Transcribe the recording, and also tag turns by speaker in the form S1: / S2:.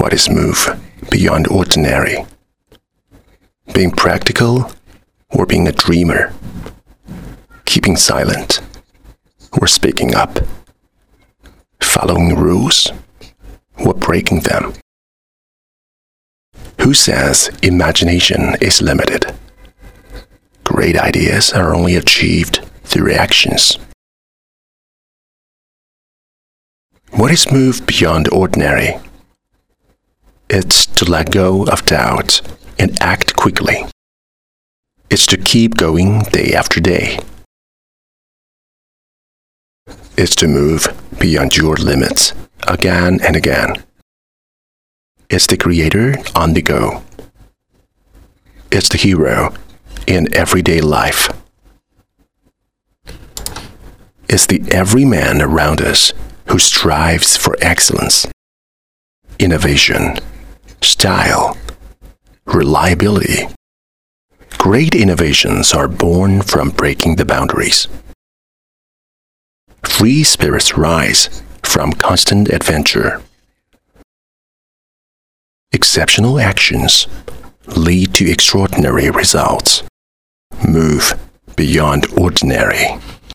S1: What is move beyond ordinary? Being practical or being a dreamer? Keeping silent or speaking up? Following rules or breaking them? Who says imagination is limited? Great ideas are only achieved through actions. What is move beyond ordinary? It's to let go of doubt and act quickly. It's to keep going day after day. It's to move beyond your limits again and again. It's the creator on the go. It's the hero in everyday life. It's the everyman around us who strives for excellence, innovation, style, reliability. Great innovations are born from breaking the boundaries. Free spirits rise from constant adventure. Exceptional actions lead to extraordinary results. Move beyond ordinary.